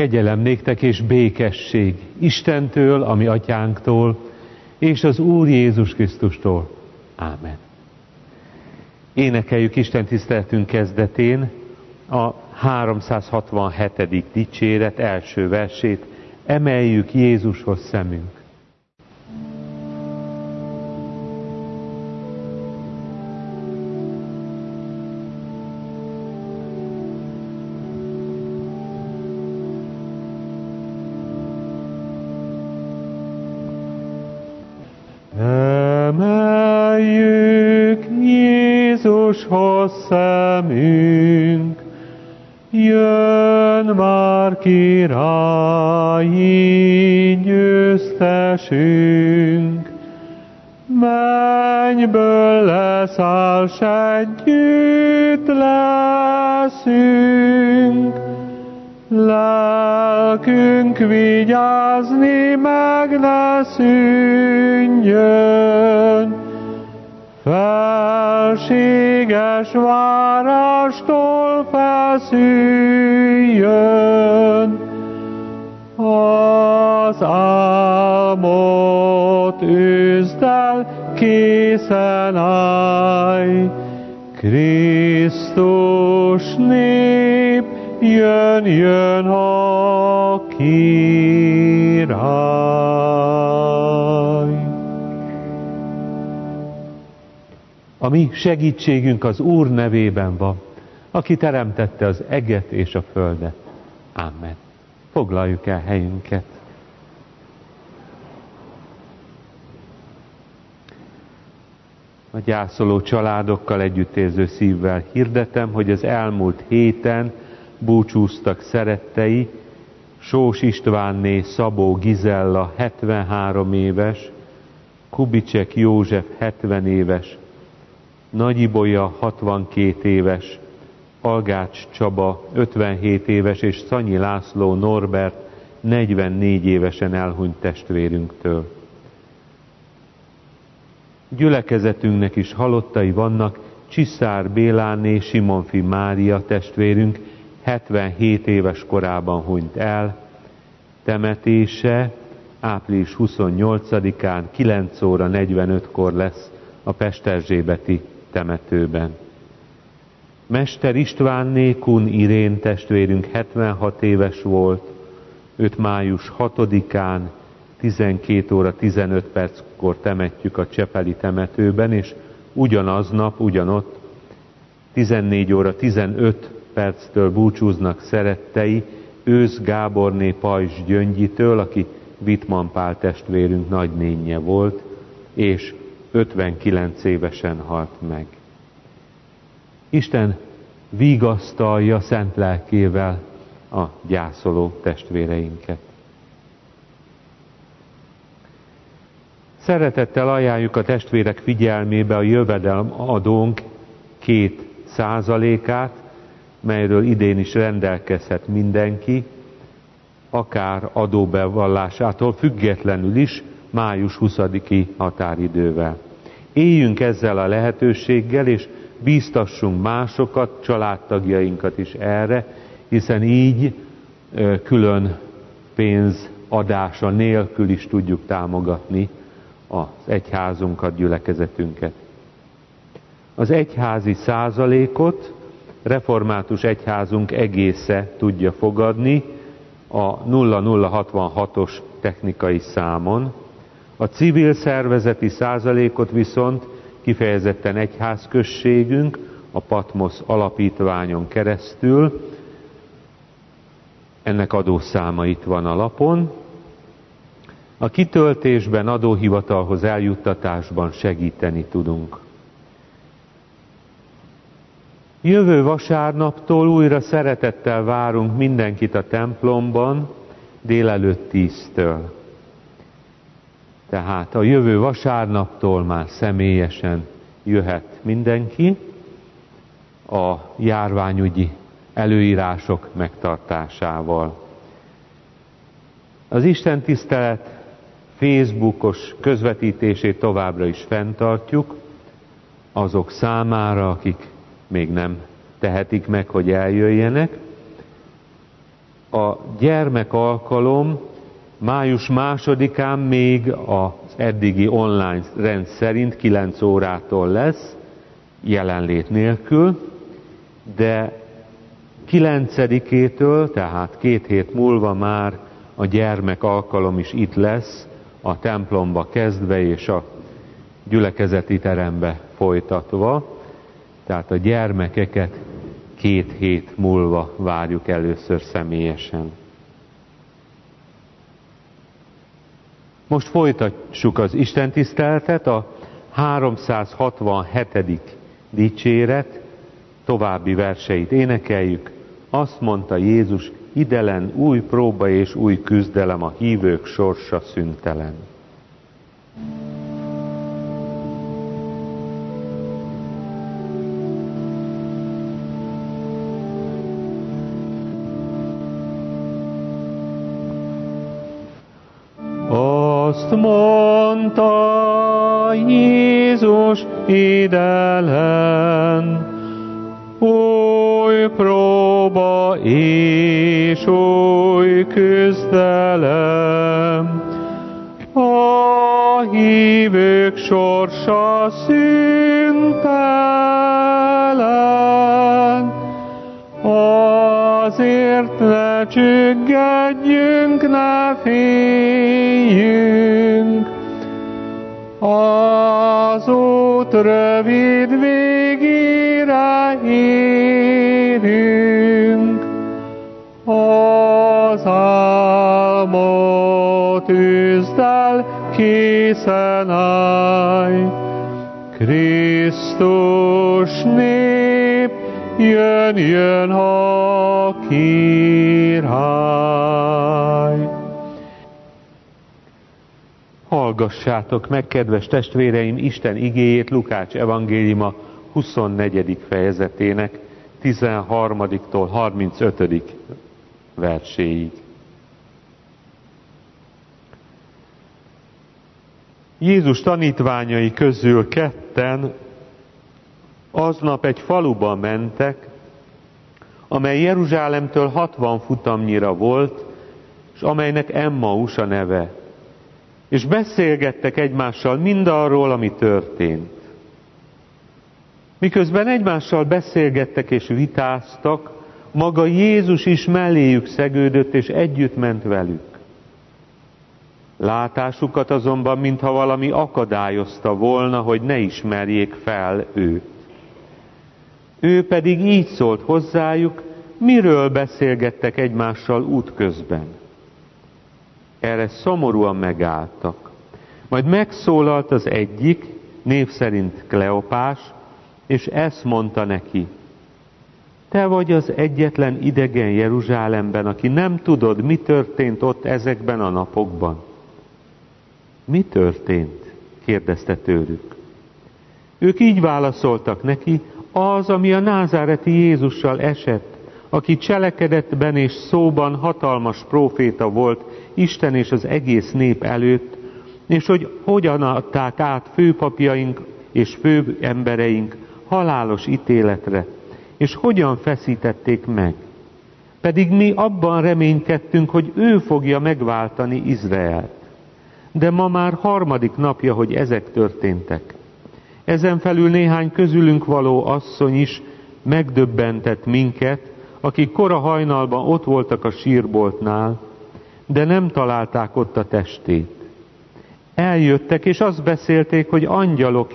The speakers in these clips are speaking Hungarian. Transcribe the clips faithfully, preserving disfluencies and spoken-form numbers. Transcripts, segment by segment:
Kegyelem néktek és békesség Istentől, a mi atyánktól, és az Úr Jézus Krisztustól. Ámen. Énekeljük Isten tiszteletünk kezdetén a háromszázhatvanhetedik dicséret első versét. Emeljük Jézushoz szemünk. Emeljük Jézushoz szemünk, jön már királyi győztesünk, mennyből leszáll, s együtt leszünk, lelkünk vigyázni meg ne szűnjön, felséges várástól feszüljön, az álmot üzd el, készen állj, Krisztus nép, jön, jön a király. A mi segítségünk az Úr nevében van, aki teremtette az eget és a földet. Ámen. Foglaljuk el helyünket. A gyászoló családokkal együttérző szívvel hirdetem, hogy az elmúlt héten búcsúztak szerettei, Sós Istvánné Szabó Gizella hetvenhárom éves, Kubicsek József hetven éves, Nagy Ibolya hatvankét éves, Algács Csaba ötvenhét éves és Szanyi László Norbert negyvennégy évesen elhunyt testvérünktől. Gyülekezetünknek is halottai vannak, Csiszár Béláné Simonfi Mária testvérünk hetvenhét éves korában hunyt el, temetése április huszonnyolcadikán kilenc óra negyvenötkor lesz a pesterzsébeti temetőben. Mester Istvánné Kun Irén testvérünk hetvenhat éves volt, őt május hatodikán tizenkét óra tizenöt perckor temetjük a csepeli temetőben, és ugyanaznap, ugyanott tizennégy óra tizenöt perctől búcsúznak szerettei Ősz Gáborné Pajzs Gyöngyitől, aki Wittmann Pál testvérünk nagynénje volt, és ötvenkilenc évesen halt meg. Isten vigasztalja szent lelkével a gyászoló testvéreinket. Szeretettel ajánljuk a testvérek figyelmébe a jövedelemadónk két százalékát, melyről idén is rendelkezhet mindenki, akár adóbevallásától függetlenül is, május huszadiki határidővel. Éljünk ezzel a lehetőséggel, és bíztassunk másokat, családtagjainkat is erre, hiszen így külön pénzadása nélkül is tudjuk támogatni az egyházunkat, gyülekezetünket. Az egyházi százalékot református egyházunk egésze tudja fogadni a nulla nulla hatvanhatos technikai számon. A civil szervezeti százalékot viszont kifejezetten egyházközségünk a Patmosz alapítványon keresztül, ennek adószáma itt van a lapon. A kitöltésben, adóhivatalhoz eljuttatásban segíteni tudunk. Jövő vasárnaptól újra szeretettel várunk mindenkit a templomban délelőtt tíztől. Tehát a jövő vasárnaptól már személyesen jöhet mindenki a járványügyi előírások megtartásával. Az istentisztelet Facebookos közvetítését továbbra is fenntartjuk azok számára, akik még nem tehetik meg, hogy eljöjjenek. A gyermekalkalom május másodikán még az eddigi online rend szerint kilenc órától lesz, jelenlét nélkül, de kilencedikétől, tehát két hét múlva már a gyermekalkalom is itt lesz, a templomba kezdve és a gyülekezeti terembe folytatva. Tehát a gyermekeket két hét múlva várjuk először személyesen. Most folytassuk az istentiszteletet, a háromszázhatvanhetedik dicséret további verseit énekeljük. Azt mondta Jézus, idelen új próba és új küzdelem, a hívők sorsa szüntelen. Azt mondta Jézus, idelen új próba és új küzdelem, a hívők sorsa szüntelen. Azért ne csüggedjünk, ne féljünk, az út rövid végére érünk, az álmot üzd el, készen állj, Krisztus nép, jön, jön a király. Hallgassátok meg, kedves testvéreim, Isten igéjét Lukács evangéliuma huszonnegyedik fejezetének tizenharmadiktól harmincötödik verséig. Jézus tanítványai közül ketten aznap egy faluba mentek, amely Jeruzsálemtől hatvan futamnyira volt, és amelynek Emmaus a neve. És beszélgettek egymással mindarról, ami történt. Miközben egymással beszélgettek és vitáztak, maga Jézus is melléjük szegődött, és együtt ment velük. Látásukat azonban, mintha valami akadályozta volna, hogy ne ismerjék fel őt. Ő pedig így szólt hozzájuk, miről beszélgettek egymással útközben. Erre szomorúan megálltak. Majd megszólalt az egyik, név szerint Kleopás, és ezt mondta neki: te vagy az egyetlen idegen Jeruzsálemben, aki nem tudod, mi történt ott ezekben a napokban. Mi történt? Kérdezte tőlük. Ők így válaszoltak neki, az, ami a názáreti Jézussal esett, aki cselekedetben és szóban hatalmas próféta volt Isten és az egész nép előtt, és hogy hogyan adták át főpapjaink és fő embereink halálos ítéletre, és hogyan feszítették meg. Pedig mi abban reménykedtünk, hogy ő fogja megváltani Izraelt. De ma már harmadik napja, hogy ezek történtek. Ezen felül néhány közülünk való asszony is megdöbbentett minket, akik kora hajnalban ott voltak a sírboltnál, de nem találták ott a testét. Eljöttek, és azt beszélték, hogy angyalok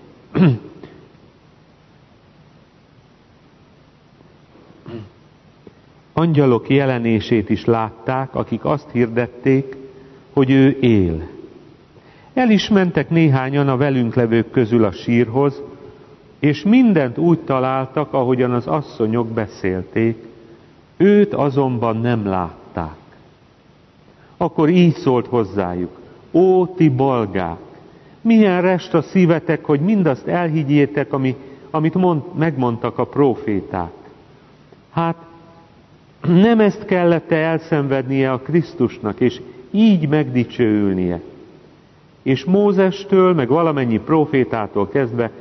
angyalok jelenését is látták, akik azt hirdették, hogy ő él. El is mentek néhányan a velünk levők közül a sírhoz, és mindent úgy találtak, ahogyan az asszonyok beszélték, őt azonban nem látták. Akkor így szólt hozzájuk: ó, ti bolgák, milyen rest a szívetek, hogy mindazt elhiggyétek, ami, amit mond, megmondtak a próféták. Hát nem ezt kellett elszenvednie a Krisztusnak, és így megdicsőülnie. És Mózestől, meg valamennyi prófétától kezdve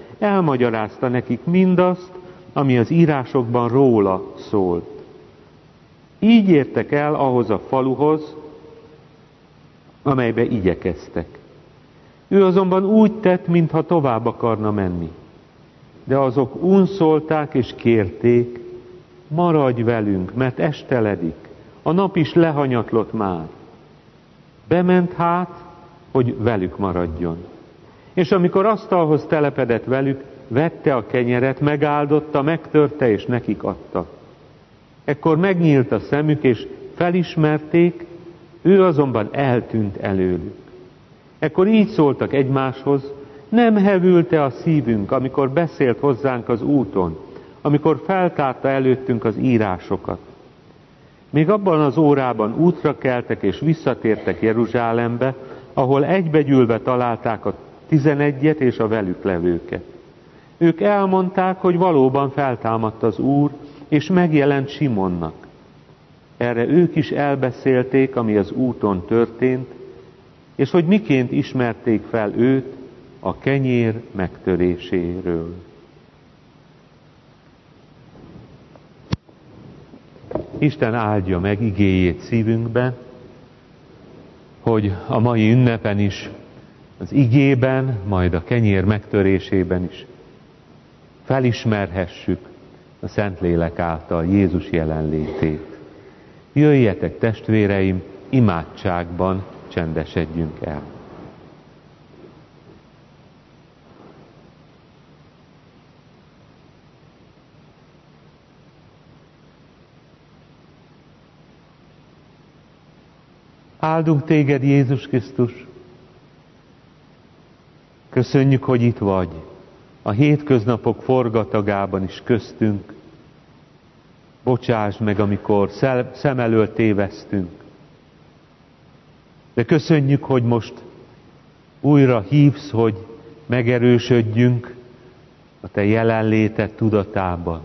elmagyarázta nekik mindazt, ami az írásokban róla szólt. Így értek el ahhoz a faluhoz, amelybe igyekeztek. Ő azonban úgy tett, mintha tovább akarna menni. De azok unszolták és kérték, maradj velünk, mert esteledik, a nap is lehanyatlott már. Bement hát, hogy velük maradjon. És amikor asztalhoz telepedett velük, vette a kenyeret, megáldotta, megtörte és nekik adta. Ekkor megnyílt a szemük, és felismerték, ő azonban eltűnt előlük. Ekkor így szóltak egymáshoz, nem hevült-e a szívünk, amikor beszélt hozzánk az úton, amikor feltárta előttünk az írásokat. Még abban az órában útra keltek és visszatértek Jeruzsálembe, ahol egybegyűlve találták a tizenegyet és a velük levőket. Ők elmondták, hogy valóban feltámadt az Úr, és megjelent Simonnak. Erre ők is elbeszélték, ami az úton történt, és hogy miként ismerték fel őt a kenyér megtöréséről. Isten áldja meg igéjét szívünkben, hogy a mai ünnepen is, az igében, majd a kenyér megtörésében is felismerhessük a Szentlélek által Jézus jelenlétét. Jöjjetek, testvéreim, imádságban csendesedjünk el. Áldunk téged, Jézus Krisztus! Köszönjük, hogy itt vagy, a hétköznapok forgatagában is köztünk. Bocsásd meg, amikor szem elől tévesztünk. De köszönjük, hogy most újra hívsz, hogy megerősödjünk a te jelenléted tudatában.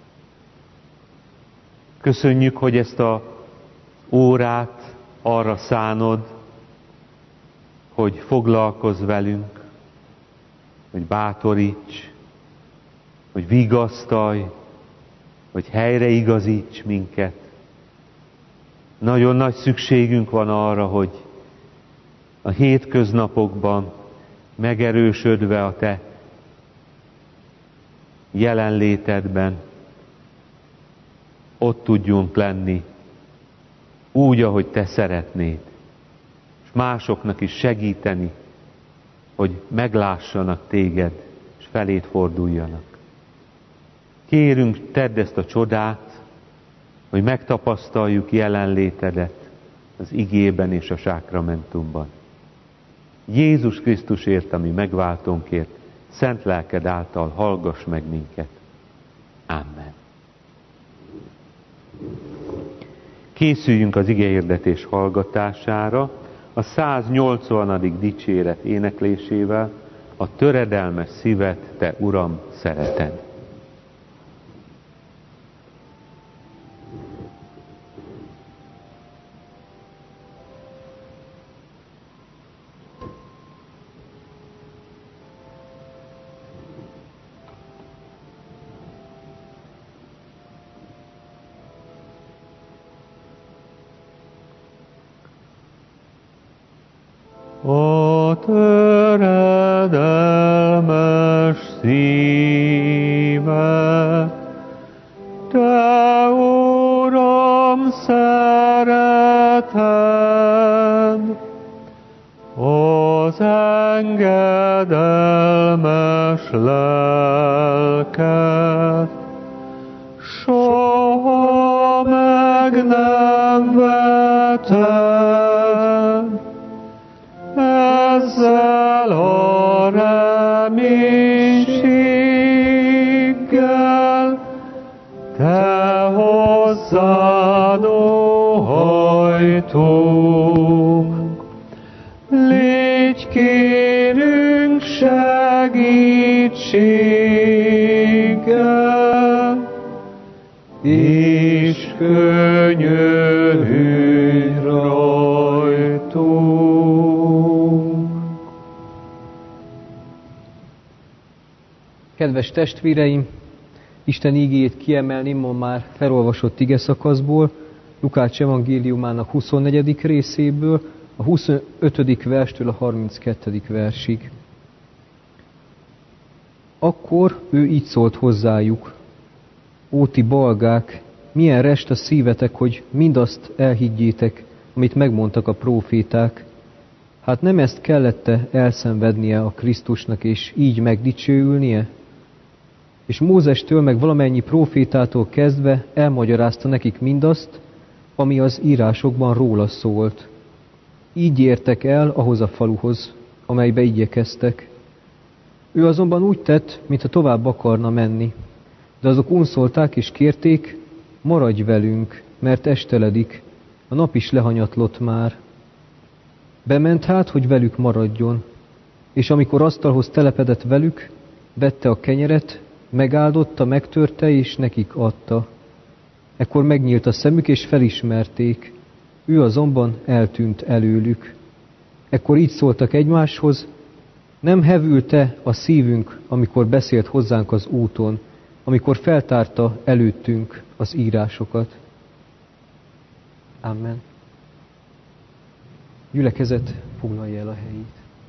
Köszönjük, hogy ezt a órát arra szánod, hogy foglalkozz velünk, hogy bátoríts, hogy vigasztalj, hogy helyreigazíts minket. Nagyon nagy szükségünk van arra, hogy a hétköznapokban megerősödve a te jelenlétedben ott tudjunk lenni, úgy, ahogy te szeretnéd, és másoknak is segíteni, hogy meglássanak téged, és feléd forduljanak. Kérünk, tedd ezt a csodát, hogy megtapasztaljuk jelenlétedet az igében és a sákramentumban. Jézus Krisztusért, ami megváltónkért, szent lelked által hallgass meg minket. Amen. Készüljünk az igehirdetés hallgatására a száznyolcvanadik dicséret éneklésével, a töredelmes szívet, te Uram, szereted. A töredelmes szívet, te Uram, szereted, az engedelmes lelket, soha meg nem veted. Ezzel a reménységgel te hozzád óhajtunk. Légy kérünk segítséggel, és könyörülj rajtunk. Kedves testvéreim, Isten ígéjét kiemelném ma már felolvasott igeszakaszból, Lukács evangéliumának huszonnegyedik részéből, a huszonötödik verstől a harminckettedik versig. Akkor ő így szólt hozzájuk: Ó ti balgák, milyen rest a szívetek, hogy mindazt elhiggyétek, amit megmondtak a próféták. Hát nem ezt kellette elszenvednie a Krisztusnak, és így megdicsőülnie? És Mózestől meg valamennyi prófétától kezdve elmagyarázta nekik mindazt, ami az írásokban róla szólt. Így értek el ahhoz a faluhoz, amelybe igyekeztek. Ő azonban úgy tett, mintha tovább akarna menni, de azok unszolták és kérték: maradj velünk, mert esteledik, a nap is lehanyatlott már. Bement hát, hogy velük maradjon, és amikor asztalhoz telepedett velük, vette a kenyeret, megáldotta, megtörte, és nekik adta. Ekkor megnyílt a szemük, és felismerték, ő azonban eltűnt előlük. Ekkor így szóltak egymáshoz: nem hevült-e a szívünk, amikor beszélt hozzánk az úton, amikor feltárta előttünk az írásokat? Amen. Gyülekezet, foglalja el a helyét.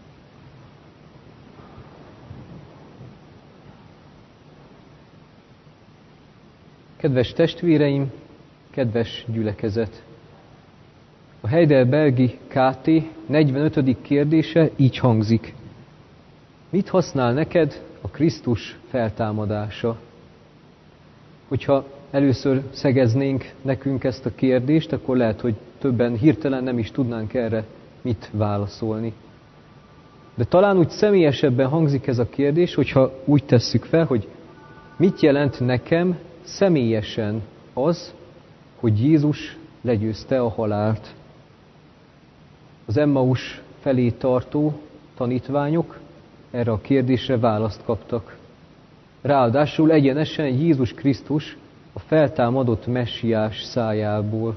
Kedves testvéreim, kedves gyülekezet! A Heidelbergi ká té negyvenötödik kérdése így hangzik: mit használ neked a Krisztus feltámadása? Hogyha először szegeznénk nekünk ezt a kérdést, akkor lehet, hogy többen hirtelen nem is tudnánk erre mit válaszolni. De talán úgy személyesebben hangzik ez a kérdés, hogyha úgy tesszük fel, hogy mit jelent nekem személyesen az, hogy Jézus legyőzte a halált. Az Emmaus felé tartó tanítványok erre a kérdésre választ kaptak. Ráadásul egyenesen Jézus Krisztus a feltámadott messiás szájából.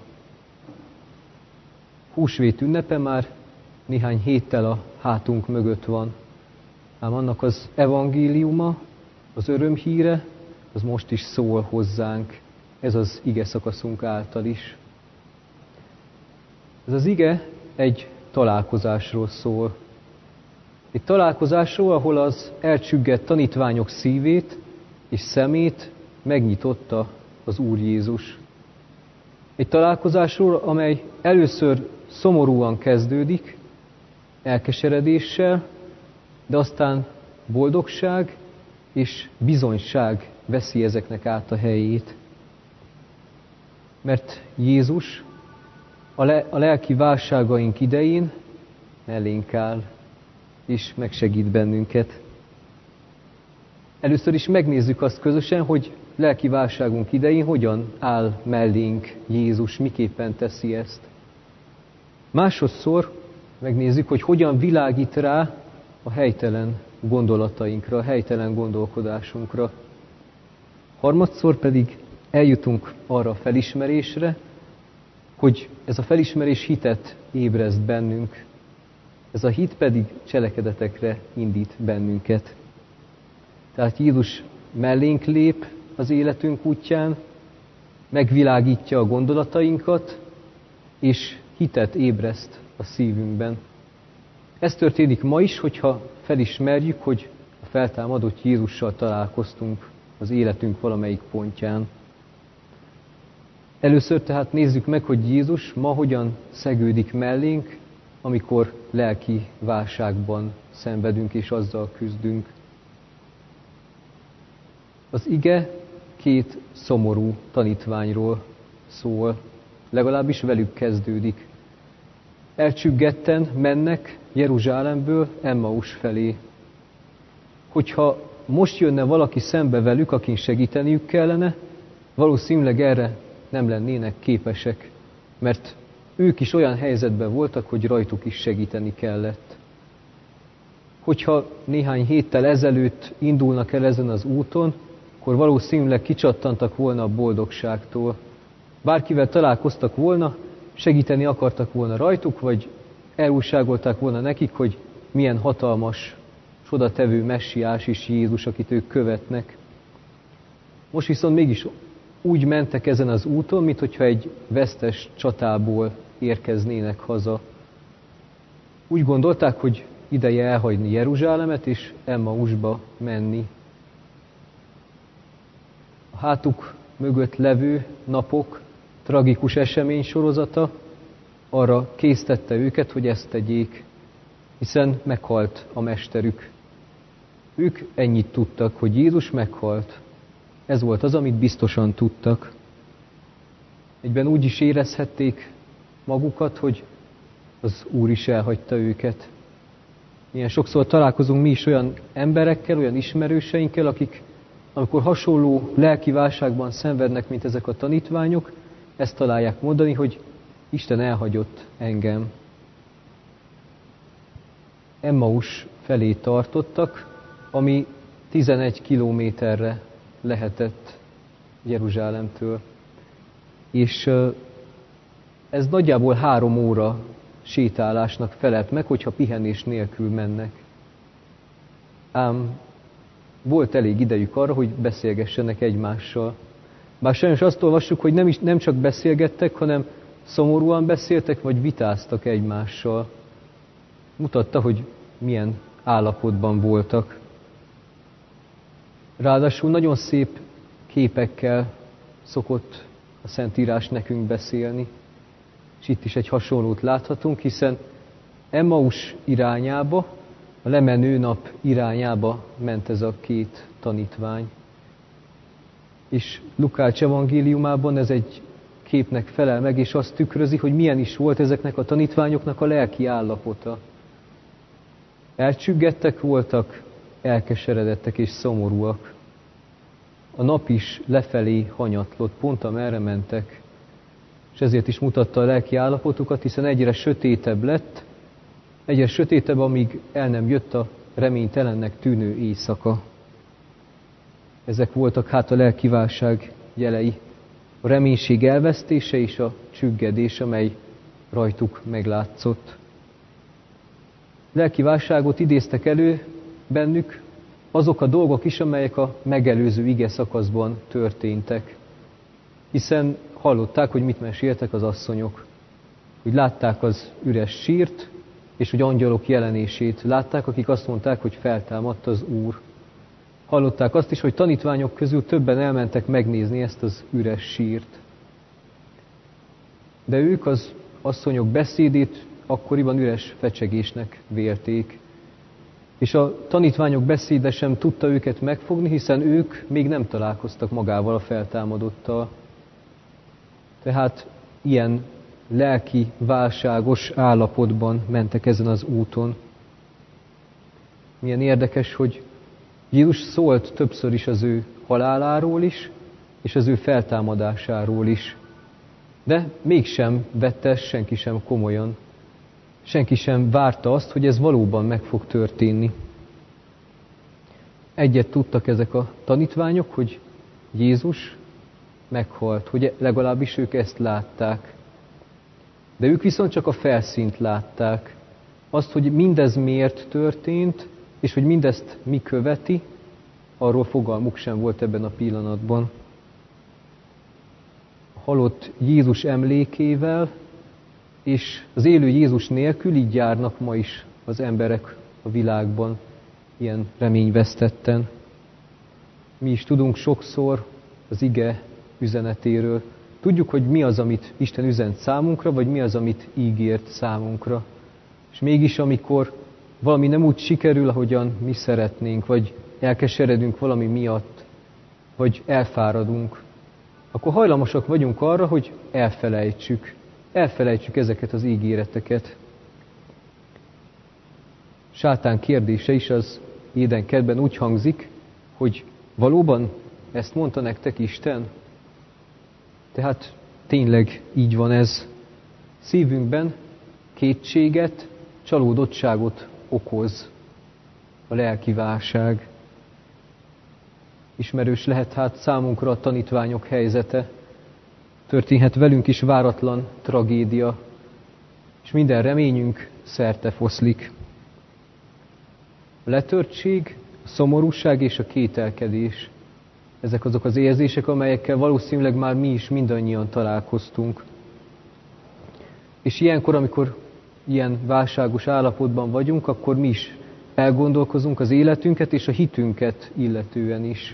Húsvét ünnepe már néhány héttel a hátunk mögött van. Ám annak az evangéliuma, az örömhíre, az most is szól hozzánk, ez az ige szakaszunk által is. Ez az ige egy találkozásról szól. Egy találkozásról, ahol az elcsüggett tanítványok szívét és szemét megnyitotta az Úr Jézus. Egy találkozásról, amely először szomorúan kezdődik, elkeseredéssel, de aztán boldogság és bizonyság veszi ezeknek át a helyét. Mert Jézus a, le, a lelki válságaink idején mellénk áll, és megsegít bennünket. Először is megnézzük azt közösen, hogy lelki válságunk idején hogyan áll mellénk Jézus, miképpen teszi ezt. Másodszor megnézzük, hogy hogyan világít rá a helytelen gondolatainkra, a helytelen gondolkodásunkra. Harmadszor pedig eljutunk arra a felismerésre, hogy ez a felismerés hitet ébreszt bennünk, ez a hit pedig cselekedetekre indít bennünket. Tehát Jézus mellénk lép az életünk útján, megvilágítja a gondolatainkat, és hitet ébreszt a szívünkben. Ez történik ma is, hogyha felismerjük, hogy a feltámadott Jézussal találkoztunk az életünk valamelyik pontján. Először tehát nézzük meg, hogy Jézus ma hogyan szegődik mellénk, amikor lelki válságban szenvedünk és azzal küzdünk. Az ige két szomorú tanítványról szól, legalábbis velük kezdődik. Elcsüggetten mennek Jeruzsálemből Emmaus felé. Hogyha most jönne valaki szembe velük, akin segíteniük kellene, valószínűleg erre nem lennének képesek, mert ők is olyan helyzetben voltak, hogy rajtuk is segíteni kellett. Hogyha néhány héttel ezelőtt indulnak el ezen az úton, akkor valószínűleg kicsattantak volna a boldogságtól. Bárkivel találkoztak volna, segíteni akartak volna rajtuk, vagy elújságolták volna nekik, hogy milyen hatalmas, csodatevő messiás is Jézus, akit ők követnek. Most viszont mégis úgy mentek ezen az úton, mintha egy vesztes csatából érkeznének haza. Úgy gondolták, hogy ideje elhagyni Jeruzsálemet és Emmausba menni. A hátuk mögött levő napok tragikus esemény sorozata arra késztette őket, hogy ezt tegyék, hiszen meghalt a mesterük. Ők ennyit tudtak, hogy Jézus meghalt. Ez volt az, amit biztosan tudtak. Egyben úgy is érezhették magukat, hogy az Úr is elhagyta őket. Milyen sokszor találkozunk mi is olyan emberekkel, olyan ismerőseinkkel, akik amikor hasonló lelki válságban szenvednek, mint ezek a tanítványok, ezt találják mondani, hogy Isten elhagyott engem. Emmaus felé tartottak, ami tizenegy kilométerre lehetett Jeruzsálemtől. És ez nagyjából három óra sétálásnak felelt meg, hogyha pihenés nélkül mennek. Ám volt elég idejük arra, hogy beszélgessenek egymással. Bár sajnos azt olvassuk, hogy nem, is, nem csak beszélgettek, hanem szomorúan beszéltek, vagy vitáztak egymással. Mutatta, hogy milyen állapotban voltak. Ráadásul nagyon szép képekkel szokott a Szentírás nekünk beszélni. És itt is egy hasonlót láthatunk, hiszen Emmaus irányába, a lemenő nap irányába ment ez a két tanítvány. És Lukács evangéliumában ez egy képnek felel meg, és azt tükrözi, hogy milyen is volt ezeknek a tanítványoknak a lelki állapota. Elcsüggettek voltak, elkeseredettek és szomorúak. A nap is lefelé hanyatlott, pont amerre mentek. És ezért is mutatta a lelki állapotukat, hiszen egyre sötétebb lett, egyre sötétebb, amíg el nem jött a reménytelennek tűnő éjszaka. Ezek voltak hát a lelki válság jelei. A reménység elvesztése és a csüggedés, amely rajtuk meglátszott. Lelki válságot idéztek elő bennük azok a dolgok is, amelyek a megelőző ige szakaszban történtek. Hiszen hallották, hogy mit meséltek az asszonyok. Hogy látták az üres sírt, és hogy angyalok jelenését látták, akik azt mondták, hogy feltámadt az Úr. Hallották azt is, hogy tanítványok közül többen elmentek megnézni ezt az üres sírt. De ők az asszonyok beszédét akkoriban üres fecsegésnek vélték. És a tanítványok beszéde sem tudta őket megfogni, hiszen ők még nem találkoztak magával a feltámadottal. Tehát ilyen lelki, válságos állapotban mentek ezen az úton. Milyen érdekes, hogy Jézus szólt többször is az ő haláláról is, és az ő feltámadásáról is. De mégsem vette senki sem komolyan. Senki sem várta azt, hogy ez valóban meg fog történni. Egyet tudtak ezek a tanítványok, hogy Jézus meghalt, hogy legalábbis ők ezt látták. De ők viszont csak a felszínt látták. Azt, hogy mindez miért történt, és hogy mindezt mi követi, arról fogalmuk sem volt ebben a pillanatban. A halott Jézus emlékével és az élő Jézus nélkül így járnak ma is az emberek a világban, ilyen reményvesztetten. Mi is tudunk sokszor az ige üzenetéről. Tudjuk, hogy mi az, amit Isten üzent számunkra, vagy mi az, amit ígért számunkra. És mégis, amikor valami nem úgy sikerül, ahogyan mi szeretnénk, vagy elkeseredünk valami miatt, vagy elfáradunk, akkor hajlamosak vagyunk arra, hogy elfelejtsük. Elfelejtsük ezeket az ígéreteket. Sátán kérdése is az Édenkertben úgy hangzik, hogy valóban ezt mondta nektek Isten? Tehát tényleg így van ez. Szívünkben kétséget, csalódottságot okoz a lelki válság. Ismerős lehet hát számunkra a tanítványok helyzete. Történhet velünk is váratlan tragédia, és minden reményünk szerte foszlik. A letörtség, a szomorúság és a kételkedés. Ezek azok az érzések, amelyekkel valószínűleg már mi is mindannyian találkoztunk. És ilyenkor, amikor ilyen válságos állapotban vagyunk, akkor mi is elgondolkozunk az életünket és a hitünket illetően is.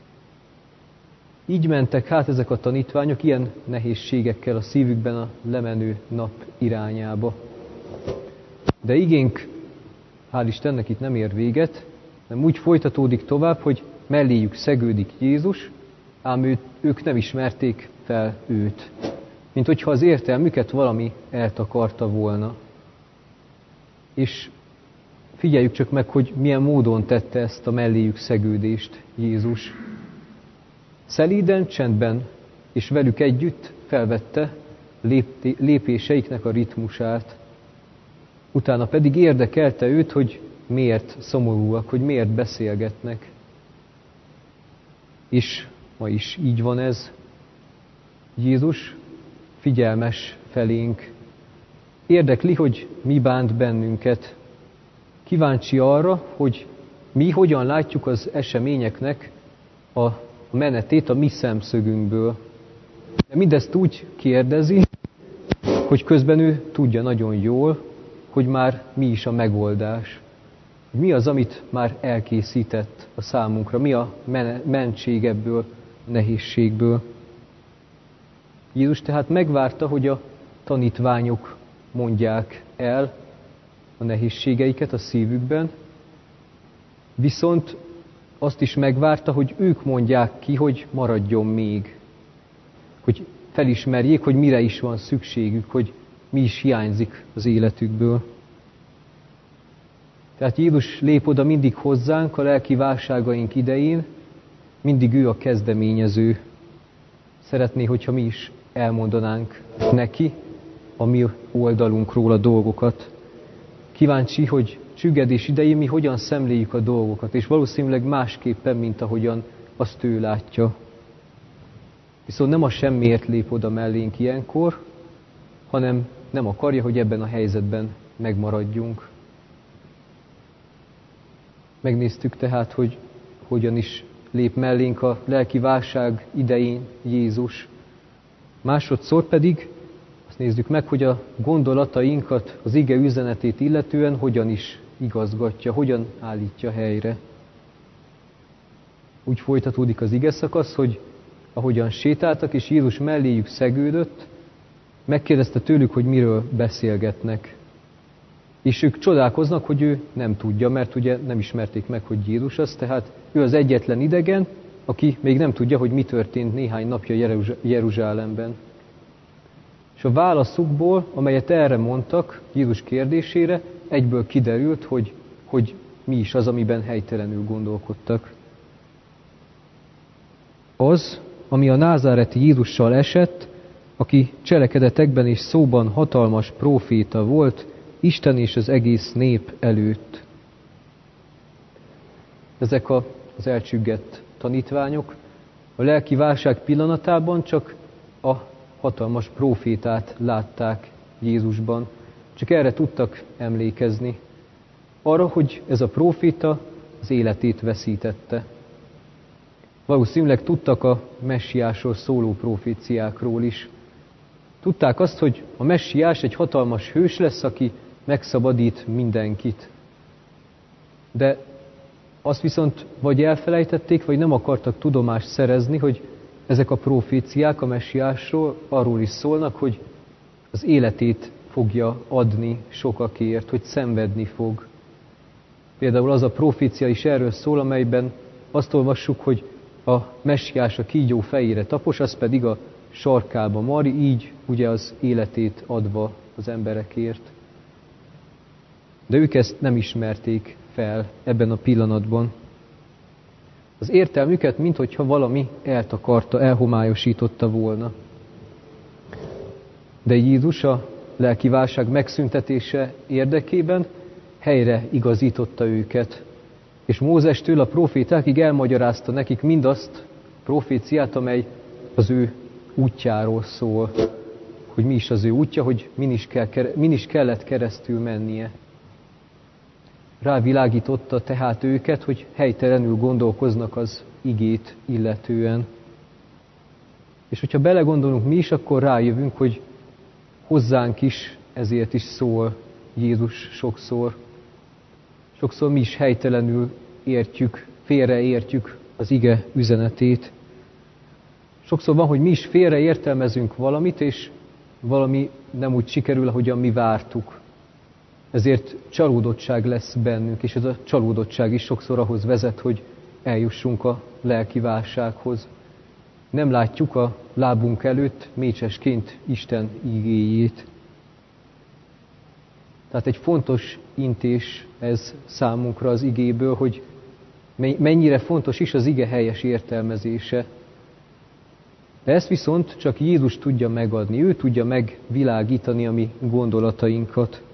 Így mentek hát ezek a tanítványok ilyen nehézségekkel a szívükben a lemenő nap irányába. De igénk, hál' Istennek, itt nem ér véget, hanem úgy folytatódik tovább, hogy melléjük szegődik Jézus, ám őt, ők nem ismerték fel őt. Mint hogyha az értelmüket valami eltakarta volna. És figyeljük csak meg, hogy milyen módon tette ezt a melléjük szegődést Jézus. Szelíden, csendben és velük együtt felvette lépéseiknek a ritmusát. Utána pedig érdekelte őt, hogy miért szomorúak, hogy miért beszélgetnek. És ma is így van ez. Jézus figyelmes felénk. Érdekli, hogy mi bánt bennünket. Kíváncsi arra, hogy mi hogyan látjuk az eseményeknek a menetét a mi szemszögünkből. De mindezt úgy kérdezi, hogy közben ő tudja nagyon jól, hogy már mi is a megoldás. Mi az, amit már elkészített a számunkra, mi a mentség ebből a nehézségből. Jézus tehát megvárta, hogy a tanítványok mondják el a nehézségeiket a szívükben, viszont azt is megvárta, hogy ők mondják ki, hogy maradjon még. Hogy felismerjék, hogy mire is van szükségük, hogy mi is hiányzik az életükből. Tehát Jézus lép oda mindig hozzánk a lelki válságaink idején, mindig ő a kezdeményező. Szeretné, hogyha mi is elmondanánk neki a mi oldalunkról a dolgokat. Kíváncsi, hogy csüggedés idején mi hogyan szemléljük a dolgokat, és valószínűleg másképpen, mint ahogyan azt ő látja. Viszont nem a semmiért lép oda mellénk ilyenkor, hanem nem akarja, hogy ebben a helyzetben megmaradjunk. Megnéztük tehát, hogy hogyan is lép mellénk a lelki válság idején Jézus. Másodszor pedig azt nézzük meg, hogy a gondolatainkat, az ige üzenetét illetően hogyan is igazgatja, hogyan állítja helyre. Úgy folytatódik az ige szakasz, hogy ahogyan sétáltak, és Jézus melléjük szegődött, megkérdezte tőlük, hogy miről beszélgetnek. És ők csodálkoznak, hogy ő nem tudja, mert ugye nem ismerték meg, hogy Jézus az, tehát ő az egyetlen idegen, aki még nem tudja, hogy mi történt néhány napja Jeruzsálemben. És a válaszukból, amelyet erre mondtak, Jézus kérdésére, egyből kiderült, hogy, hogy mi is az, amiben helytelenül gondolkodtak. Az, ami a názáreti Jézussal esett, aki cselekedetekben és szóban hatalmas próféta volt, Isten és az egész nép előtt. Ezek az elcsüggett tanítványok a lelki válság pillanatában csak a hatalmas prófétát látták Jézusban. Csak erre tudtak emlékezni. Arra, hogy ez a próféta az életét veszítette. Valószínűleg tudtak a messiásról szóló proféciákról is. Tudták azt, hogy a messiás egy hatalmas hős lesz, aki megszabadít mindenkit. De azt viszont vagy elfelejtették, vagy nem akartak tudomást szerezni, hogy ezek a proféciák a messiásról arról is szólnak, hogy az életét fogja adni sokakért, hogy szenvedni fog. Például az a profécia is erről szól, amelyben azt olvassuk, hogy a messiás a kígyó fejére tapos, az pedig a sarkába mar, így ugye az életét adva az emberekért. De ők ezt nem ismerték fel ebben a pillanatban. Az értelmüket, minthogyha valami eltakarta, elhomályosította volna. De Jézus a lelki válság megszüntetése érdekében helyre igazította őket. És Mózestől a profétákig elmagyarázta nekik mindazt a proféciát, amely az ő útjáról szól. Hogy mi is az ő útja, hogy min is, kell, min is kellett keresztül mennie. rávilágította tehát őket, hogy helytelenül gondolkoznak az igét illetően. És hogyha belegondolunk mi is, akkor rájövünk, hogy hozzánk is ezért is szól Jézus sokszor. Sokszor mi is helytelenül értjük, félreértjük az ige üzenetét. Sokszor van, hogy mi is félreértelmezünk valamit, és valami nem úgy sikerül, ahogyan mi vártuk. Ezért csalódottság lesz bennünk, és ez a csalódottság is sokszor ahhoz vezet, hogy eljussunk a lelki válsághoz. Nem látjuk a lábunk előtt mécsesként Isten igéjét. Tehát egy fontos intés ez számunkra az igéből, hogy mennyire fontos is az ige helyes értelmezése. De ezt viszont csak Jézus tudja megadni, ő tudja megvilágítani a mi gondolatainkat.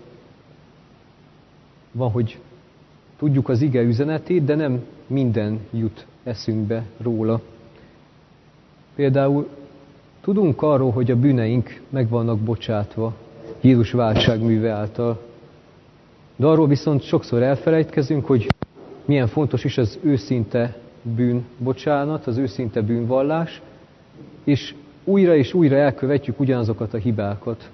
Van, hogy tudjuk az ige üzenetét, de nem minden jut eszünkbe róla. Például tudunk arról, hogy a bűneink meg vannak bocsátva Jézus váltságműve által. De arról viszont sokszor elfelejtkezünk, hogy milyen fontos is az őszinte bűnbocsánat, az őszinte bűnvallás, és újra és újra elkövetjük ugyanazokat a hibákat.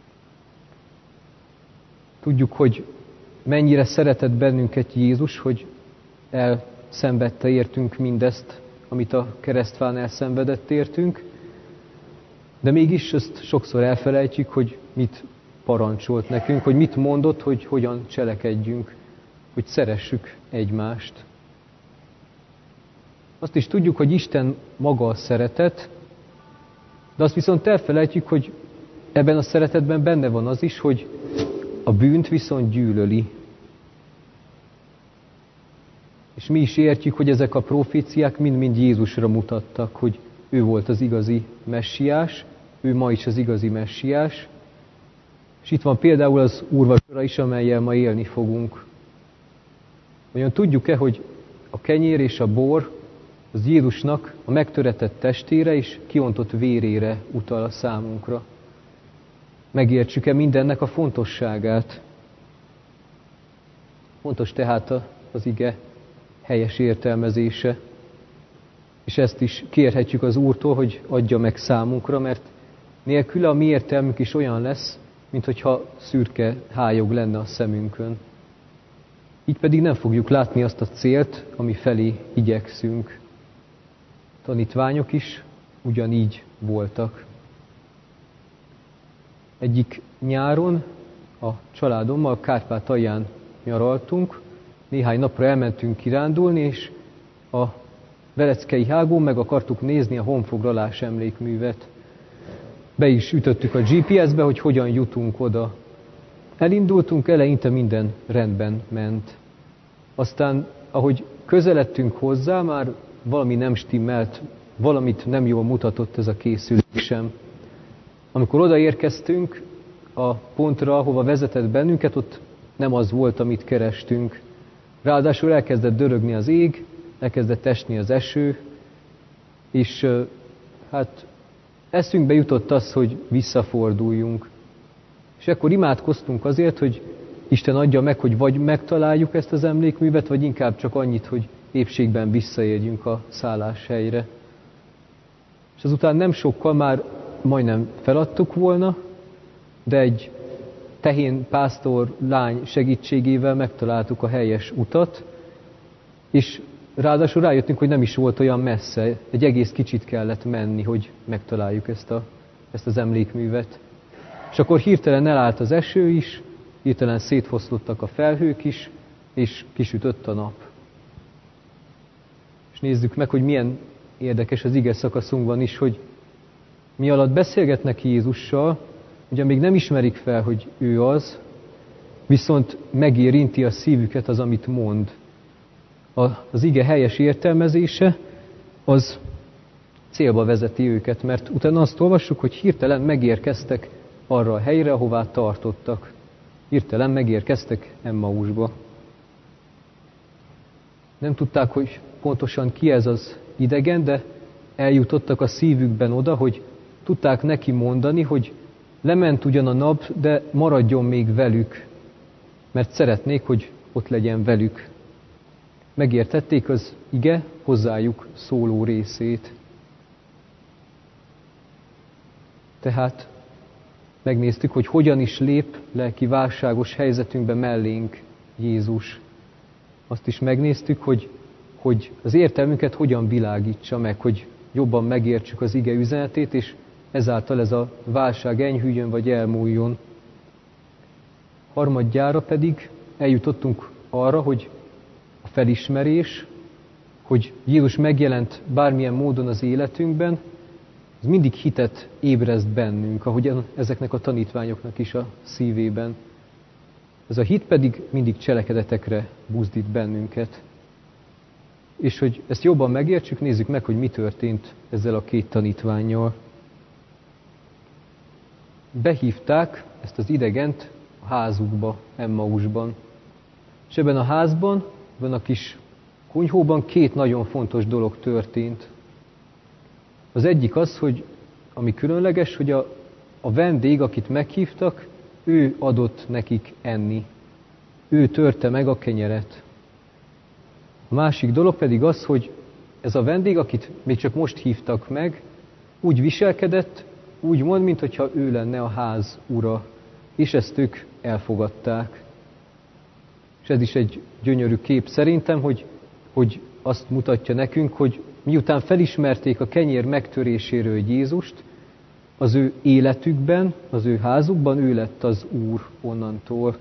Tudjuk, hogy mennyire szeretett bennünket Jézus, hogy elszenvedte értünk mindezt, amit a keresztfán elszenvedett értünk, de mégis ezt sokszor elfelejtjük, hogy mit parancsolt nekünk, hogy mit mondott, hogy hogyan cselekedjünk, hogy szeressük egymást. Azt is tudjuk, hogy Isten maga a szeretet, de azt viszont elfelejtjük, hogy ebben a szeretetben benne van az is, hogy a bűnt viszont gyűlöli. És mi is értjük, hogy ezek a proféciák mind-mind Jézusra mutattak, hogy ő volt az igazi messiás, ő ma is az igazi messiás. És itt van például az úrvacsora is, amellyel ma élni fogunk. Vajon tudjuk-e, hogy a kenyér és a bor az Jézusnak a megtöretett testére és kiontott vérére utal a számunkra? Megértsük-e mindennek a fontosságát? Fontos tehát az ige helyes értelmezése. És ezt is kérhetjük az Úrtól, hogy adja meg számunkra, mert nélküle a mi értelmünk is olyan lesz, mint hogyha szürke hályog lenne a szemünkön. Így pedig nem fogjuk látni azt a célt, ami felé igyekszünk. Tanítványok is ugyanígy voltak. Egyik nyáron a családommal Kárpátalján nyaraltunk, néhány napra elmentünk kirándulni, és a Veleckei hágón meg akartuk nézni a honfoglalás emlékművet. Be is ütöttük a gé pé es-be, hogy hogyan jutunk oda. Elindultunk, eleinte minden rendben ment. Aztán, ahogy közeledtünk hozzá, már valami nem stimmelt, valamit nem jól mutatott ez a készülésem. Amikor odaérkeztünk a pontra, ahova vezetett bennünket, ott nem az volt, amit kerestünk. Ráadásul elkezdett dörögni az ég, elkezdett esni az eső, és hát eszünkbe jutott az, hogy visszaforduljunk. És akkor imádkoztunk azért, hogy Isten adja meg, hogy vagy megtaláljuk ezt az emlékművet, vagy inkább csak annyit, hogy épségben visszaérjünk a szálláshelyre. És azután nem sokkal már majdnem feladtuk volna, de egy tehén pásztor lány segítségével megtaláltuk a helyes utat, és ráadásul rájöttünk, hogy nem is volt olyan messze, egy egész kicsit kellett menni, hogy megtaláljuk ezt, a, ezt az emlékművet. És akkor hirtelen elállt az eső is, hirtelen szétfoszlottak a felhők is, és kisütött a nap. És nézzük meg, hogy milyen érdekes az ige szakaszunkban is, hogy mi alatt beszélgetnek Jézussal, ugye még nem ismerik fel, hogy ő az, viszont megérinti a szívüket az, amit mond. Az ige helyes értelmezése, az célba vezeti őket, mert utána azt olvassuk, hogy hirtelen megérkeztek arra a helyre, ahová tartottak. Hirtelen megérkeztek Emmausba. Nem tudták, hogy pontosan ki ez az idegen, de eljutottak a szívükben oda, hogy tudták neki mondani, hogy lement ugyan a nap, de maradjon még velük, mert szeretnék, hogy ott legyen velük. Megértették az ige hozzájuk szóló részét. Tehát megnéztük, hogy hogyan is lép lelki válságos helyzetünkbe mellénk Jézus. Azt is megnéztük, hogy, hogy az értelmünket hogyan világítsa meg, hogy jobban megértsük az ige üzenetét, és ezáltal ez a válság enyhüljön vagy elmúljon. Harmadjára pedig eljutottunk arra, hogy a felismerés, hogy Jézus megjelent bármilyen módon az életünkben, az mindig hitet ébreszt bennünk, ahogyan ezeknek a tanítványoknak is a szívében. Ez a hit pedig mindig cselekedetekre buzdít bennünket. És hogy ezt jobban megértsük, nézzük meg, hogy mi történt ezzel a két tanítvánnyal. Behívták ezt az idegent a házukba, Emmausban. És ebben a házban, ebben a kis kunyhóban két nagyon fontos dolog történt. Az egyik az, hogy ami különleges, hogy a, a vendég, akit meghívtak, ő adott nekik enni. Ő törte meg a kenyeret. A másik dolog pedig az, hogy ez a vendég, akit még csak most hívtak meg, úgy viselkedett, úgy mond, mintha ő lenne a ház ura. És ezt ők elfogadták. És ez is egy gyönyörű kép szerintem, hogy, hogy azt mutatja nekünk, hogy miután felismerték a kenyér megtöréséről Jézust, az ő életükben, az ő házukban ő lett az Úr onnantól.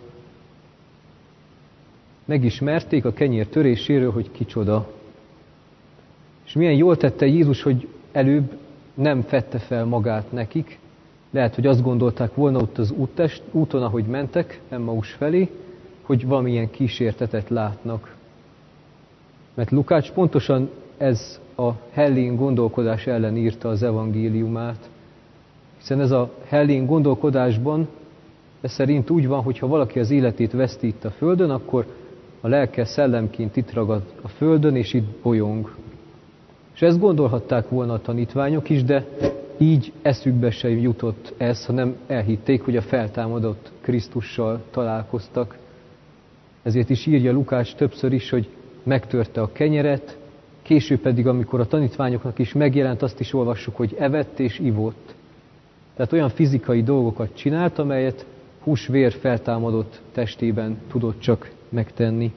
Megismerték a kenyér töréséről, hogy kicsoda. És milyen jól tette Jézus, hogy előbb nem fedte fel magát nekik. Lehet, hogy azt gondolták volna ott az úttest, úton, ahogy mentek Emmaus felé, hogy valamilyen kísértetet látnak. Mert Lukács pontosan ez a hellén gondolkodás ellen írta az evangéliumát. Hiszen ez a hellén gondolkodásban, ez szerint úgy van, hogy ha valaki az életét veszti itt a földön, akkor a lelke szellemként itt ragad a földön, és itt bolyong. És ezt gondolhatták volna a tanítványok is, de így eszükbe se jutott ez, hanem elhitték, hogy a feltámadott Krisztussal találkoztak. Ezért is írja Lukács többször is, hogy megtörte a kenyeret, később pedig, amikor a tanítványoknak is megjelent, azt is olvassuk, hogy evett és ivott. Tehát olyan fizikai dolgokat csinált, amelyet hús-vér feltámadott testében tudott csak megtenni.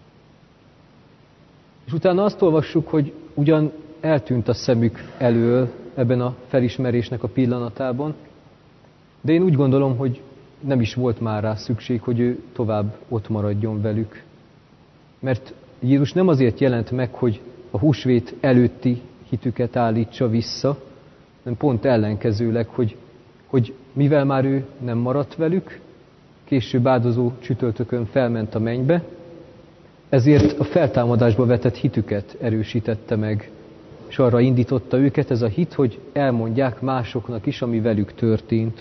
És utána azt olvassuk, hogy ugyan eltűnt a szemük elől ebben a felismerésnek a pillanatában, de én úgy gondolom, hogy nem is volt már rá szükség, hogy ő tovább ott maradjon velük. Mert Jézus nem azért jelent meg, hogy a húsvét előtti hitüket állítsa vissza, hanem pont ellenkezőleg, hogy, hogy mivel már ő nem maradt velük, később áldozó csütörtökön felment a mennybe, ezért a feltámadásba vetett hitüket erősítette meg, és arra indította őket ez a hit, hogy elmondják másoknak is, ami velük történt.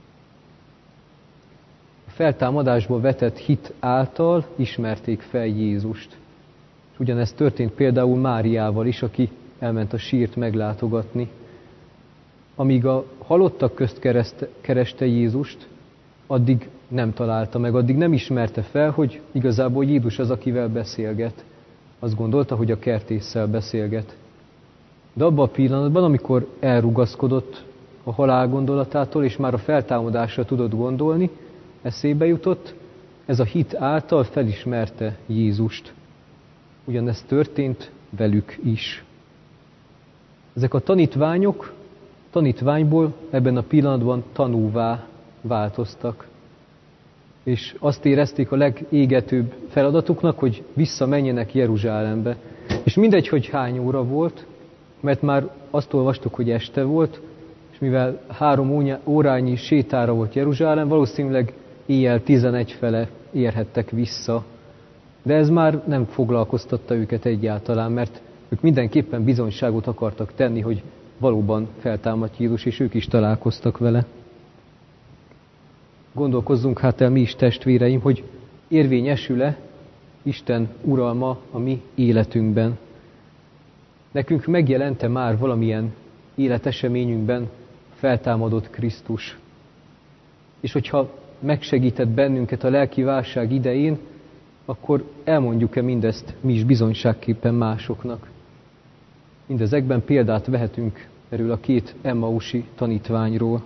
A feltámadásba vetett hit által ismerték fel Jézust. És ugyanezt történt például Máriával is, aki elment a sírt meglátogatni. Amíg a halottak közt kereste, kereste Jézust, addig nem találta meg, addig nem ismerte fel, hogy igazából Jézus az, akivel beszélget. Azt gondolta, hogy a kertésszel beszélget. De abban a pillanatban, amikor elrugaszkodott a halál gondolatától, és már a feltámadásra tudott gondolni, eszébe jutott, ez a hit által felismerte Jézust. Ugyanezt történt velük is. Ezek a tanítványok tanítványból ebben a pillanatban tanúvá változtak. És azt érezték a legégetőbb feladatuknak, hogy visszamenjenek Jeruzsálembe. És mindegy, hogy hány óra volt, mert már azt olvastuk, hogy este volt, és mivel három órányi sétára volt Jeruzsálem, valószínűleg éjjel tizenegy fele érhettek vissza. De ez már nem foglalkoztatta őket egyáltalán, mert ők mindenképpen bizonyságot akartak tenni, hogy valóban feltámadt Jézus, és ők is találkoztak vele. Gondolkozzunk hát el mi is, testvéreim, hogy érvényesül-e Isten uralma a mi életünkben. Nekünk megjelente már valamilyen életeseményünkben feltámadott Krisztus. És hogyha megsegített bennünket a lelki válság idején, akkor elmondjuk-e mindezt mi is bizonyságképpen másoknak? Mindezekben példát vehetünk erről a két emmausi tanítványról.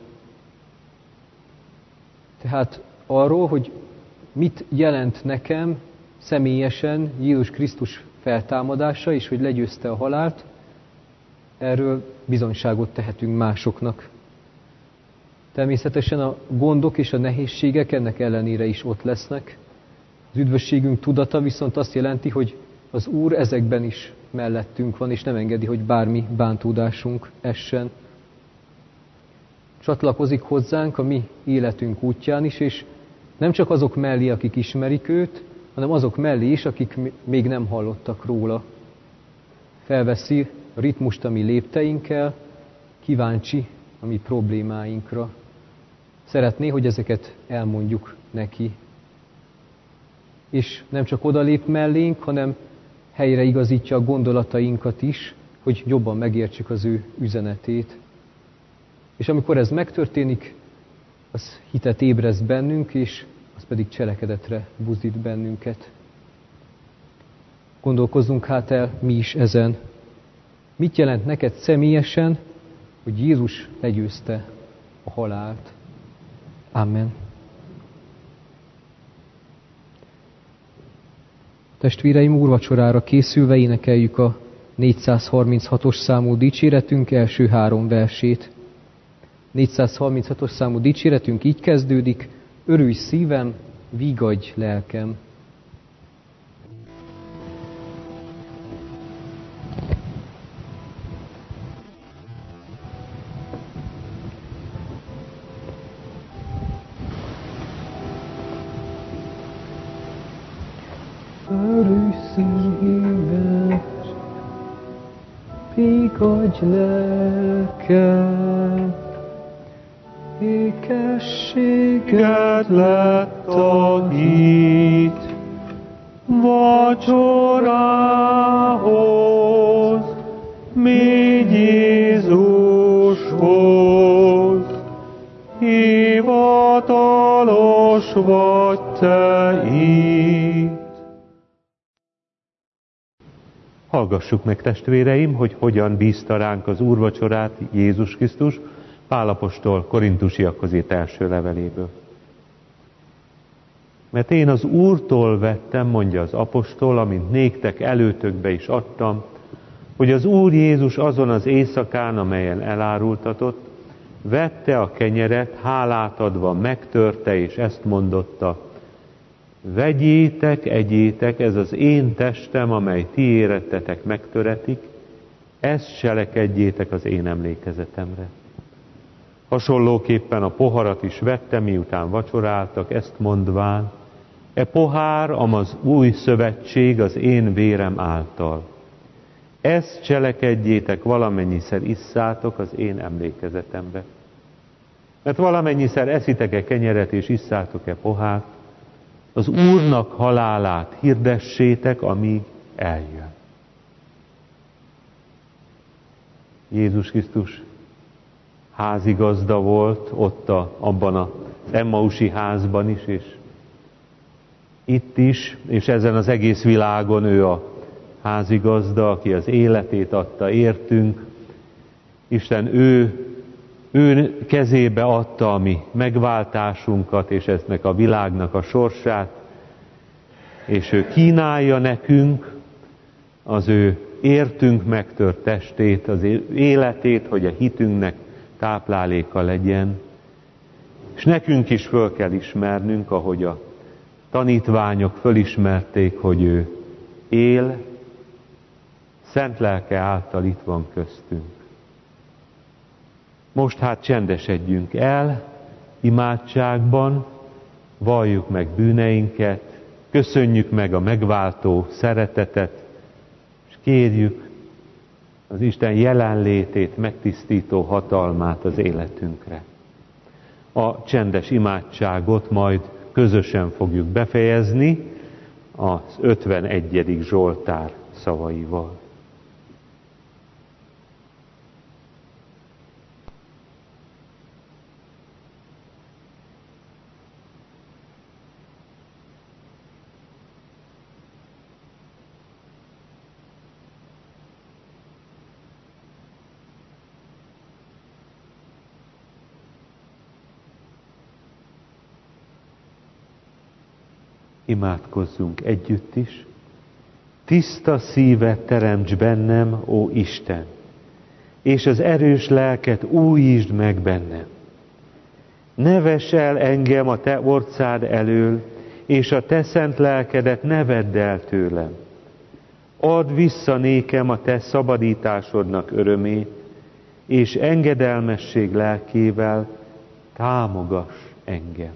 Tehát arról, hogy mit jelent nekem személyesen Jézus Krisztus feltámadása, és hogy legyőzte a halált, erről bizonyságot tehetünk másoknak. Természetesen a gondok és a nehézségek ennek ellenére is ott lesznek. Az üdvösségünk tudata viszont azt jelenti, hogy az Úr ezekben is mellettünk van, és nem engedi, hogy bármi bántódásunk essen. Csatlakozik hozzánk a mi életünk útján is, és nem csak azok mellé, akik ismerik őt, hanem azok mellé is, akik még nem hallottak róla. Felveszi a ritmust a mi lépteinkkel, kíváncsi a mi problémáinkra. Szeretné, hogy ezeket elmondjuk neki. És nem csak odalép mellénk, hanem helyre igazítja a gondolatainkat is, hogy jobban megértsük az ő üzenetét. És amikor ez megtörténik, az hitet ébreszt bennünk, és az pedig cselekedetre buzdít bennünket. Gondolkozzunk hát el mi is ezen. Mit jelent neked személyesen, hogy Jézus legyőzte a halált? Amen. Testvéreim, úrvacsorára készülve énekeljük a négyszázharminchatos számú dicséretünk első három versét. négyszázharminchatos számú dicséretünk így kezdődik: örülj szívem, vigadj lelkem. Örülj szívem, vigadj lelkem, ékességet lett a hit, vacsorához, mégy Jézushoz, hivatalos vagy te itt. Hallgassuk meg, testvéreim, hogy hogyan bízta ránk az úrvacsorát Jézus Krisztus, Pál apostol Korintusiakhoz írt első leveléből. Mert én az Úrtól vettem, mondja az apostol, amint néktek előtökbe is adtam, hogy az Úr Jézus azon az éjszakán, amelyen elárultatott, vette a kenyeret, hálát adva megtörte, és ezt mondotta: vegyétek, egyétek, ez az én testem, amely ti érettetek megtöretik, ezt cselekedjétek az én emlékezetemre. Hasonlóképpen a poharat is vette, miután vacsoráltak, ezt mondván: e pohár, amaz új szövetség az én vérem által. Ezt cselekedjétek, valamennyiszer isszátok az én emlékezetemre. Mert valamennyiszer eszitek-e kenyeret és isszátok-e pohárt, az Úrnak halálát hirdessétek, amíg eljön. Jézus Krisztus házigazda volt ott a, abban az emmausi házban is, és itt is, és ezen az egész világon ő a házigazda, aki az életét adta értünk. Isten ő, ő kezébe adta a mi megváltásunkat, és eznek a világnak a sorsát, és ő kínálja nekünk az ő értünk megtört testét, az életét, hogy a hitünknek tápláléka legyen. És nekünk is föl kell ismernünk, ahogy a tanítványok fölismerték, hogy ő él, szent lelke által itt van köztünk. Most hát csendesedjünk el imádságban, valljuk meg bűneinket, köszönjük meg a megváltó szeretetet, és kérjük az Isten jelenlétét, megtisztító hatalmát az életünkre. A csendes imádságot majd közösen fogjuk befejezni az ötvenegyedik Zsoltár szavaival. Imádkozzunk együtt is. Tiszta szívet teremts bennem, ó Isten, és az erős lelket újítsd meg bennem. Ne vess el engem a te orcád elől, és a te szent lelkedet ne vedd el tőlem. Add vissza nékem a te szabadításodnak örömét, és engedelmesség lelkével támogass engem.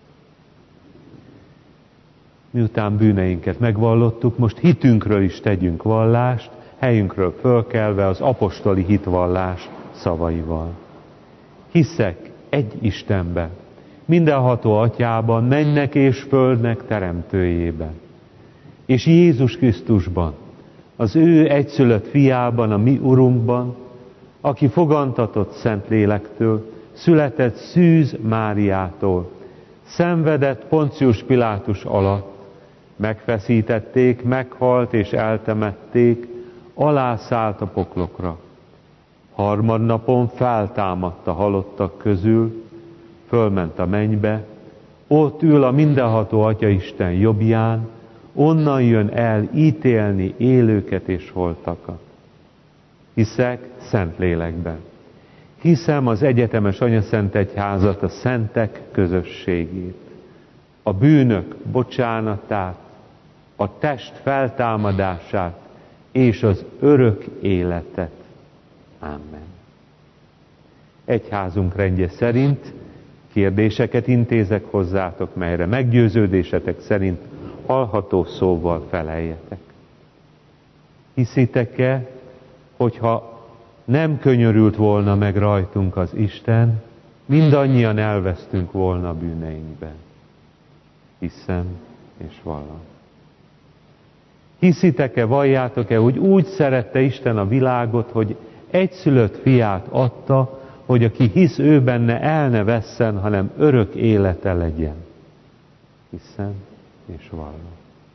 Miután bűneinket megvallottuk, most hitünkről is tegyünk vallást, helyünkről fölkelve az apostoli hitvallás szavaival. Hiszek egy Istenben, mindenható Atyában, mennek és földnek teremtőjében, és Jézus Krisztusban, az ő egyszülött fiában, a mi Urunkban, aki fogantatott Szentlélektől, született Szűz Máriától, szenvedett Poncius Pilátus alatt, megfeszítették, meghalt és eltemették, alászállt a poklokra. Harmadnapon feltámadt a halottak közül, fölment a mennybe, ott ül a mindenható Atyaisten jobbján, onnan jön el ítélni élőket és holtakat. Hiszek Szentlélekben. Hiszem az egyetemes Anyaszentegyházat, a szentek közösségét, a bűnök bocsánatát, a test feltámadását és az örök életet. Amen. Egyházunk rendje szerint kérdéseket intézek hozzátok, melyre meggyőződésetek szerint hallható szóval feleljetek. Hiszitek-e, hogyha nem könyörült volna meg rajtunk az Isten, mindannyian elvesztünk volna a bűneinkben? Hiszem és vallom. Hiszitek-e, valljátok-e, hogy úgy szerette Isten a világot, hogy egyszülött fiát adta, hogy aki hisz ő benne, el ne vesszen, hanem örök élete legyen? Hiszem és vallom.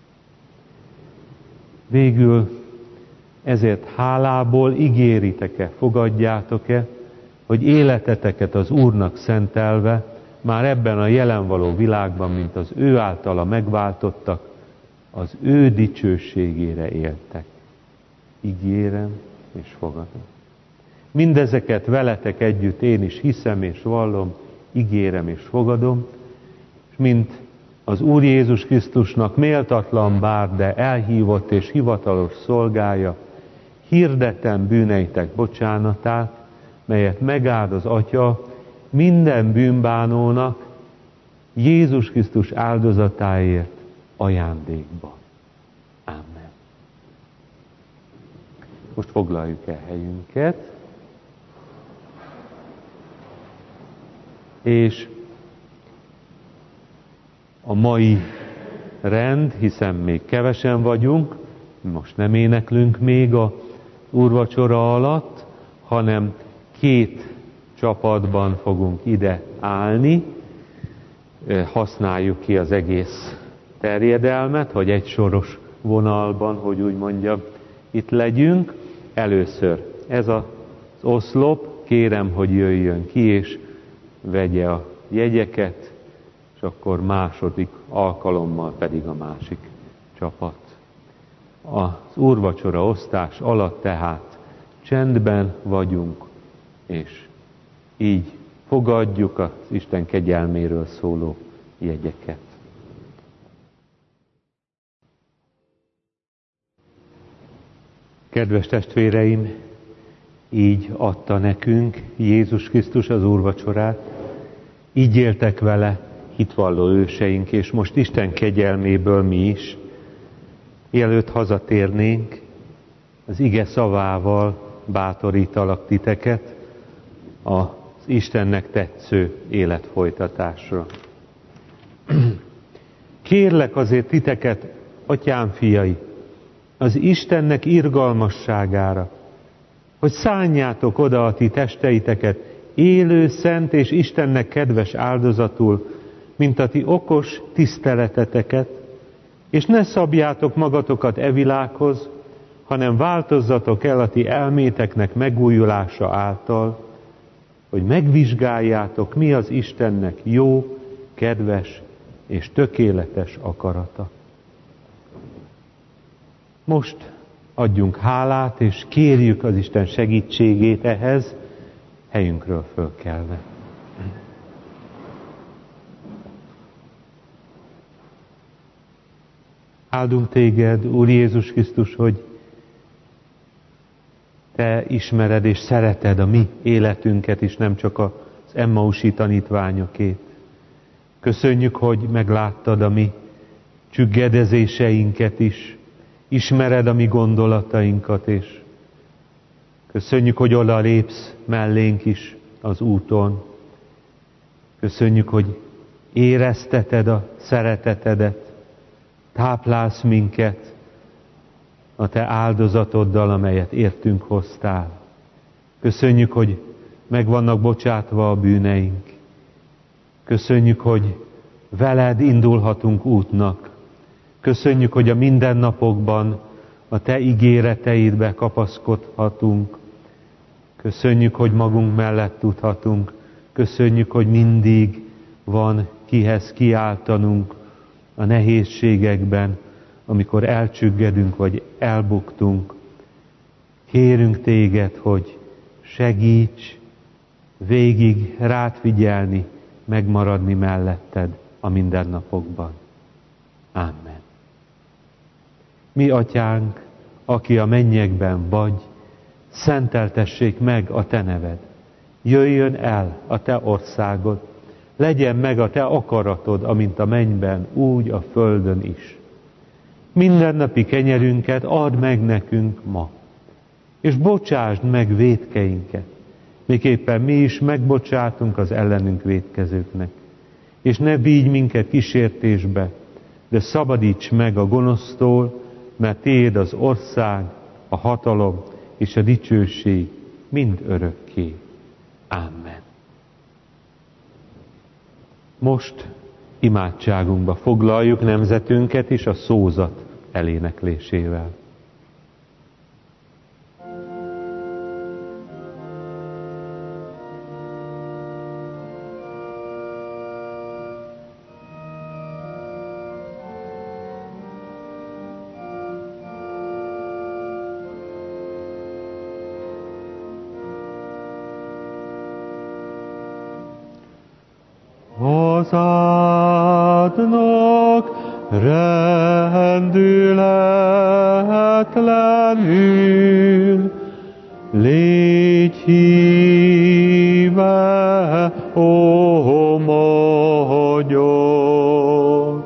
Végül ezért hálából ígéritek-e, fogadjátok-e, hogy életeteket az Úrnak szentelve, már ebben a jelen való világban, mint az ő általa megváltottak, az ő dicsőségére éltek. Ígérem és fogadom. Mindezeket veletek együtt én is hiszem és vallom, ígérem és fogadom, és mint az Úr Jézus Krisztusnak méltatlan bár, de elhívott és hivatalos szolgája, hirdetem bűneitek bocsánatát, melyet megáld az Atya minden bűnbánónak Jézus Krisztus áldozatáért ajándékban. Amen. Most foglaljuk el helyünket, és a mai rend, hiszen még kevesen vagyunk, most nem éneklünk még a úrvacsora alatt, hanem két csapatban fogunk ide állni, használjuk ki az egész terjedelmet, hogy egy soros vonalban, hogy úgy mondjam, itt legyünk. Először ez az oszlop, kérem, hogy jöjjön ki, és vegye a jegyeket, és akkor második alkalommal pedig a másik csapat. Az úrvacsora osztás alatt tehát csendben vagyunk, és így fogadjuk az Isten kegyelméről szóló jegyeket. Kedves testvéreim, így adta nekünk Jézus Krisztus az úrvacsorát, így éltek vele hitvalló őseink, és most Isten kegyelméből mi is, mielőtt hazatérnénk, az ige szavával bátorítalak titeket az Istennek tetsző életfolytatásra. Kérlek azért titeket, atyám fiai, az Istennek irgalmasságára, hogy szánjátok oda a ti testeiteket élő, szent és Istennek kedves áldozatul, mint a ti okos tiszteleteteket, és ne szabjátok magatokat e világhoz, hanem változzatok el a ti elméteknek megújulása által, hogy megvizsgáljátok, mi az Istennek jó, kedves és tökéletes akarata. Most adjunk hálát, és kérjük az Isten segítségét ehhez, helyünkről fölkelve. Áldunk téged, Úr Jézus Krisztus, hogy te ismered és szereted a mi életünket is, nem csak az Emmausi tanítványokét. Köszönjük, hogy megláttad a mi csüggedezéseinket is, ismered a mi gondolatainkat, és köszönjük, hogy oda lépsz mellénk is az úton. Köszönjük, hogy érezteted a szeretetedet, táplálsz minket a te áldozatoddal, amelyet értünk hoztál. Köszönjük, hogy meg vannak bocsátva a bűneink. Köszönjük, hogy veled indulhatunk útnak. Köszönjük, hogy a mindennapokban a te ígéreteidbe kapaszkodhatunk. Köszönjük, hogy magunk mellett tudhatunk. Köszönjük, hogy mindig van kihez kiáltanunk a nehézségekben, amikor elcsüggedünk vagy elbuktunk. Kérünk téged, hogy segíts végig rád figyelni, megmaradni melletted a mindennapokban. Amen. Mi atyánk, aki a mennyekben vagy, szenteltessék meg a te neved. Jöjjön el a te országod, legyen meg a te akaratod, amint a mennyben, úgy a földön is. Mindennapi kenyerünket add meg nekünk ma, és bocsásd meg vétkeinket, miképpen mi is megbocsátunk az ellenünk vétkezőknek. És ne vigy minket kísértésbe, de szabadíts meg a gonosztól, mert tiéd az ország, a hatalom és a dicsőség mind örökké. Amen. Most imádságunkba foglaljuk nemzetünket is a szózat eléneklésével. Hozzáadnak rendületlenül, légy híve, ó magyar.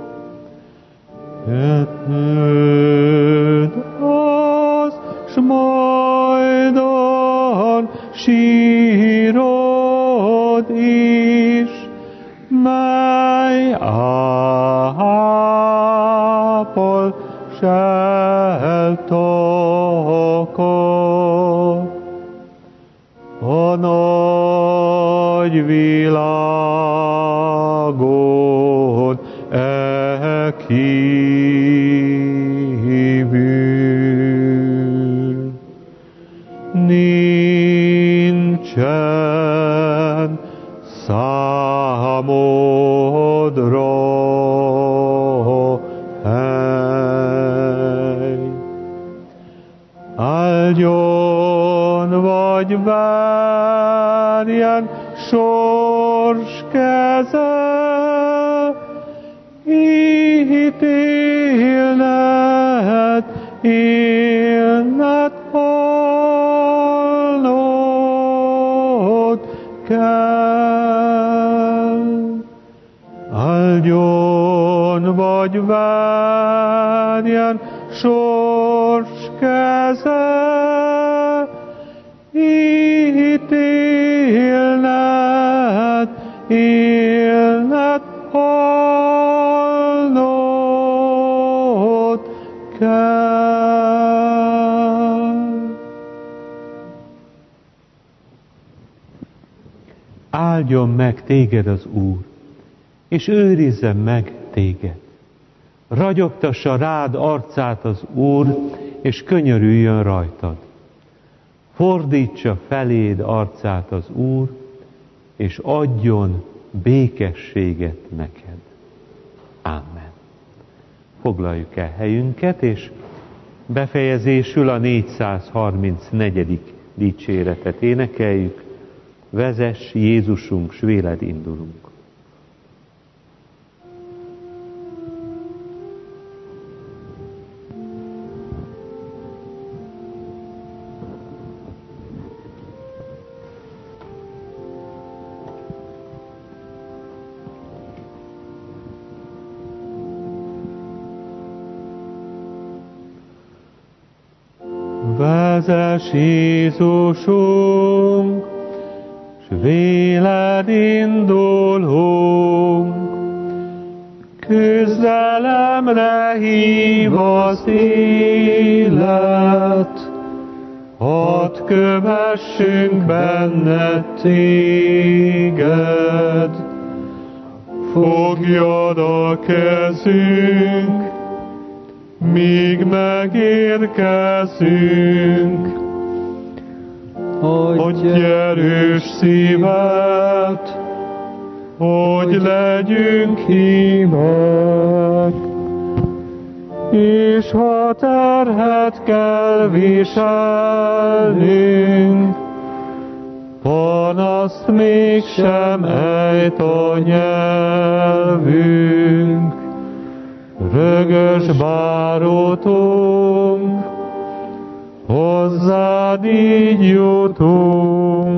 Ketnőd az, s majdan sírod is, mely ápol seltakar. A nagy világon e kívül nincsen számodra hely. Áldjon vagy várjen sors keze, ítélned, élned hallnod kell. Áldjon vagy várjen sors keze, ítélned, élned hallnod kell. Áldjon meg téged az Úr, és őrizzen meg téged. Ragyogtassa rád arcát az Úr, és könyörüljön rajtad. Fordítsa feléd arcát az Úr, és adjon békességet neked. Amen. Foglaljuk el helyünket, és befejezésül a négyszázharmincnegyedik dicséretet énekeljük. Vezess Jézusunk, s véled indulunk. Vezess Jézusunk, s véled indulunk, küzdelemre hív az élet, hadd kövessünk benned téged. Fogjad a kezünk, míg megérkezünk, adj erős szívet, hogy legyünk hívek, és ha terhet kell viselnünk, panaszt mégsem ejt a nyelvünk. Rögös bárótunk, hozzád így jutunk.